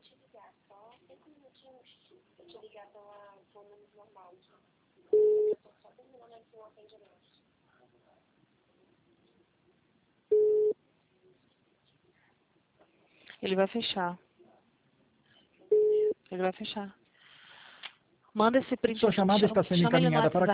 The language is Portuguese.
Ele vai fechar. Ele vai fechar. Manda esse print. Sua chamada está sendo Chama ele no encaminhada para WhatsApp.